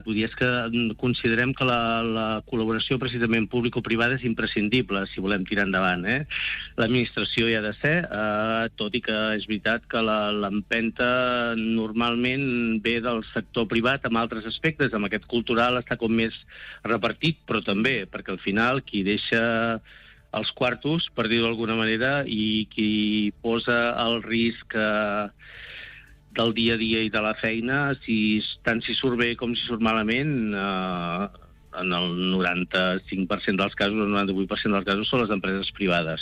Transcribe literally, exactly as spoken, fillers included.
Vull dir, és que considerem que la, la col·laboració precisament público-privada és imprescindible si volem tirar endavant. Eh? L'administració hi ha de ser, eh, tot i que és veritat que l'empenta normalment ve del sector privat amb altres aspectes. Amb aquest cultural està com més repartit, però també, perquè al final qui deixa els quartos, per dir-ho d'alguna manera, i qui posa el risc eh, del dia a dia i de la feina, si, tant si surt bé com si surt malament, eh, en el noranta-cinc per cent dels casos, el noranta-vuit per cent dels casos són les empreses privades.